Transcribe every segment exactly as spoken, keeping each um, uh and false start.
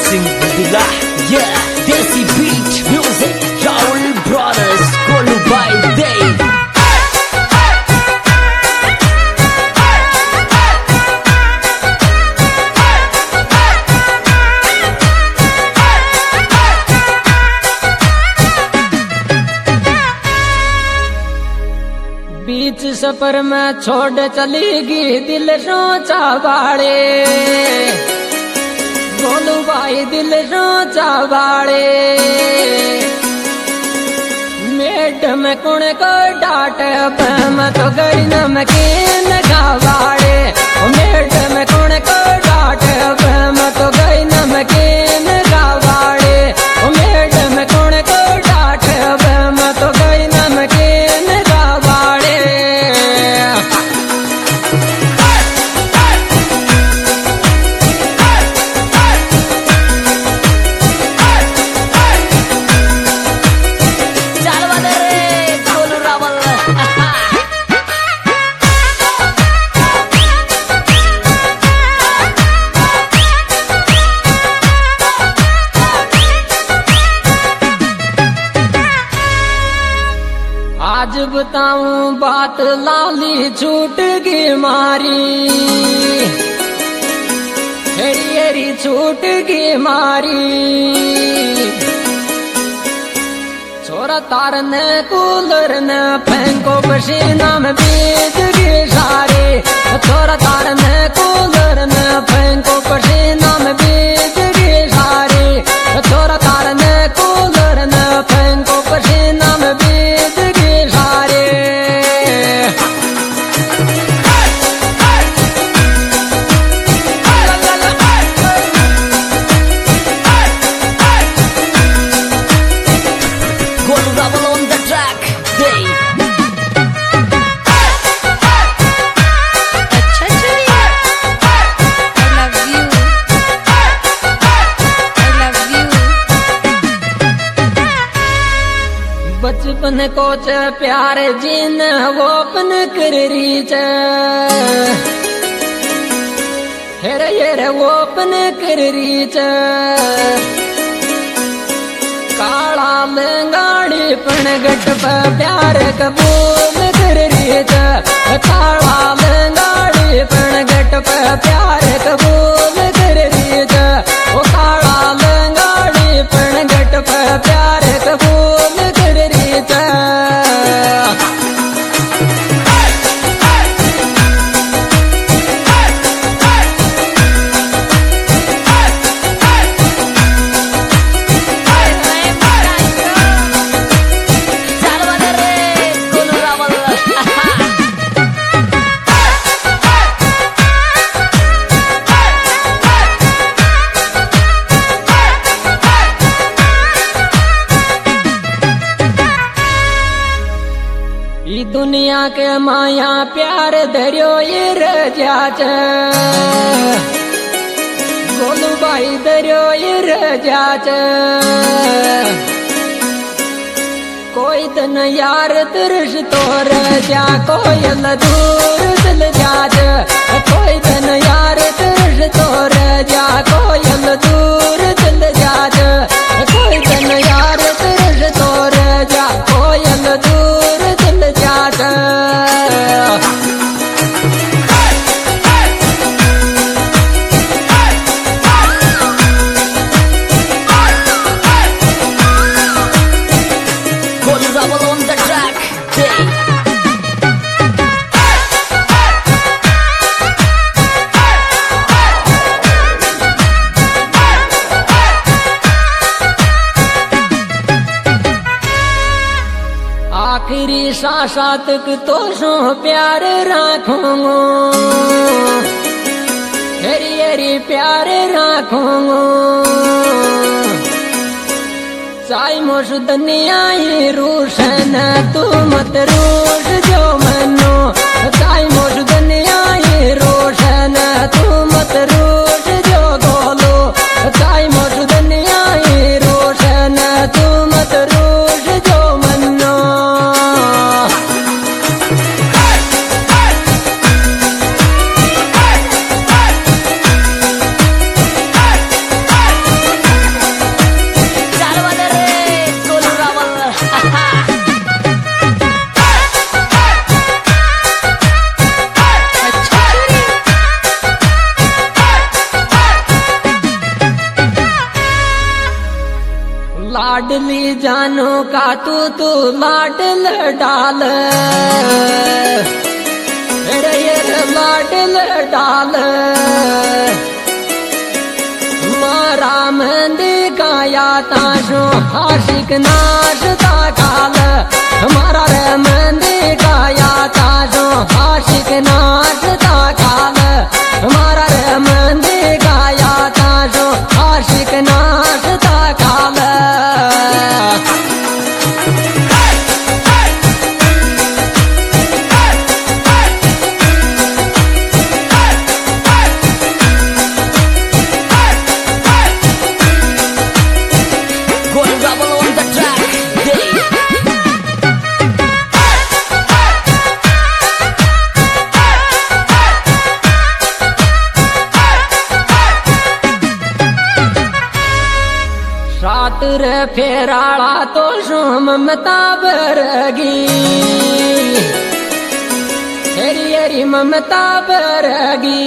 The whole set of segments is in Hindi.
Mixing Bila, yeah, Desi Beat Music, Raul Brothers, Golu by Dave. बीच सफर में छोड़ चलेगी दिल सोचा बाड़े, गोलू भाई दिल सोचा बाड़े। मैडम कौन को डांटे मैं तो गई नमकीन खावाड़े, मैडम कौन को डांटे मैं तो गई नमकीन खावाड़े, मैडम कौन को डांटे मैं तो गई नमकीन खावाड़े। आज बताऊं बात लाली छूट की मारी, हेरी हेरी छूट की मारी। छोरा तार ने कूलर ने फेंको पसीना में बीत की सारी, छोरा तार ने कूलर ने फेंको पसीना में बीत की सारी, छोरा तार ने कूलर ने फेंको पसीना में बीत की सारी। Golu Rebel on the track, Dave. अच्छा चलिए, I love you, I love you। बचपन को च प्यार जिन वो अपन कर रीच, हेरे हेरे वो अपन कर रीच। काला लंगाड़ी पण गट पे प्यार कबूल कर रीच, काला लंगाड़ी पण गट पे प्यार कबूल कर रीच, ओ काला लंगाड़ी पण गट पे प्यार कबूल कर रीच। ई दुनिया के माया प्यार धरियो ये रजाच, गोलू भाई धरियो ये रजाच। कोई तन यार दर्श तो रजा, कोयल दूर दिल जाच, कोई तन यार दर्श तो रजा, कोयल दूर दिल जाच, कोई तन यार दर्श तो रजा, कोयल दूर दिल जाच। Golu Rebel on the track, Dave. आखिरी सांसा तक तो सो प्यार राखूंगा, हेरी हेरी प्यार राखूंगा। चाहे मोश दुनिया ही रूशन तू मत रूठ जो मनो, चाहे मोश दुनिया ही रोशन तू मत रूठ जो गोलो, चाहे मोश दुनिया ही रोशन तू मत रूठ जो मनो। लाडली जानो का तू तू लाडल डाल रे ये लाडल डाल मारा मंदी गाया ताशो आशिक नाश ता काल हमारा रे मंदी गाया ताशो आशिक नाश ता काल हमारा रे मंदी गाया ताशो आशिक नाश ता काल Gonna rubble on the track, day. सात रे फेराला तो सोम ममता बरगी हेरी हेरी ममता बरगी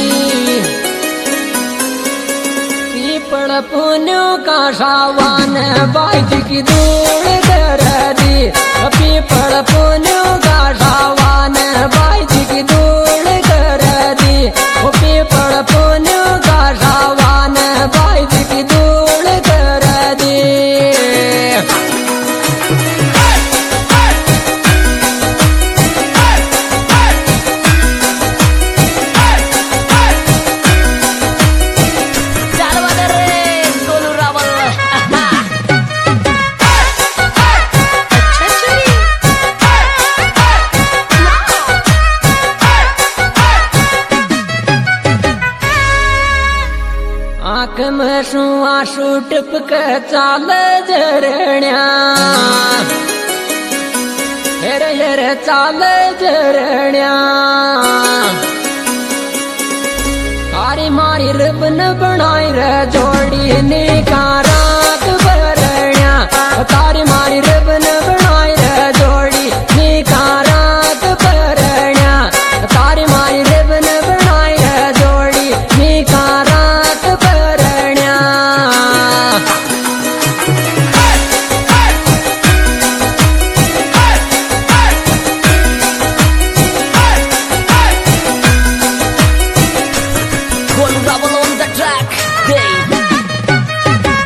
पीपल पुण्यों का सावन बाज की धूल कर दी पीपल पुण्यों का सावन बाज की धूल कर दी पीपल पुण्यों का सावन बाज की धूल कर दी आँख में सू आंसू टिपक चाल जरण्या हेरे हेरे चाल जरण्या तारी मारी रिबन बनाई रे जोड़ी निकारात बरण्या तारी मारी रिबन बनाई रे जोड़ी निकारात बरण्या तारी मारी रिबन बनाई रे जोड़ी निकारात बरण्या Gonna rubble on the track, day.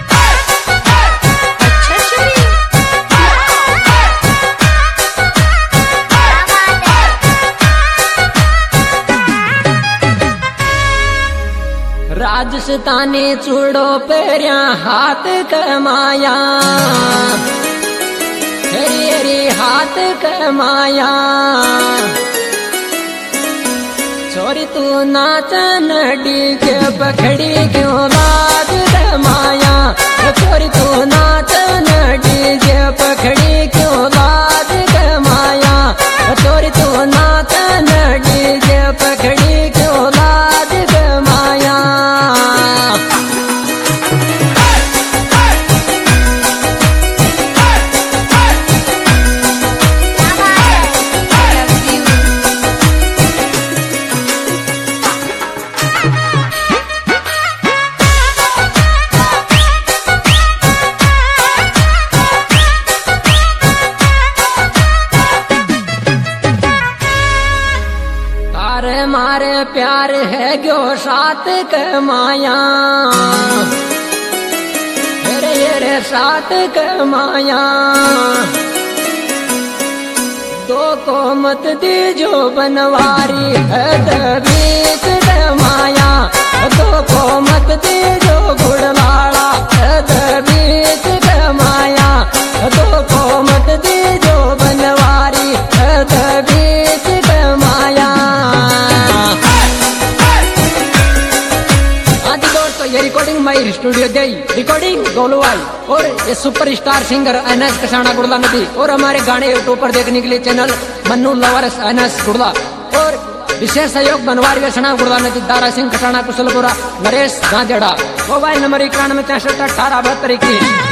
Rajasthani चूड़ो Periyar हाथ कमाया हेरी हेरी हाथ कमाया छोरी तू नाचन डीजे पखड़ी क्यों लाज कमाया छोरी तू नाचन डीजे पखड़ी क्यों लाज कमाया छोरी तू नाचन डीजे पखड़ी क्यों लाज कमाया I love you. तारे मारे प्यार है गयो साथ कमाया हेरे हेरे साथ कमाया दो को मत दीजो बनवारी है बीच कमाया दो को मत दीजो गुड़लाड़ा है बीच कमाया दो को मत दीजो बनवारी है बीच कमाया ये recording my studio the recording गोलूवाई और ये superstar singer NS Kasana Gudla नदी और हमारे गाने यूट्यूब पर देखने के लिए channel Mannu lovers NS Gudla और विशेष सहयोग बनवारी व्यसना गुड़ला नदी दारा सिंह कसाना कुशलपुरा नरेश गांधेड़ा मोबाइल नंबर इक्यानवे चौसठ अठारह बहत्तर इक्कीस।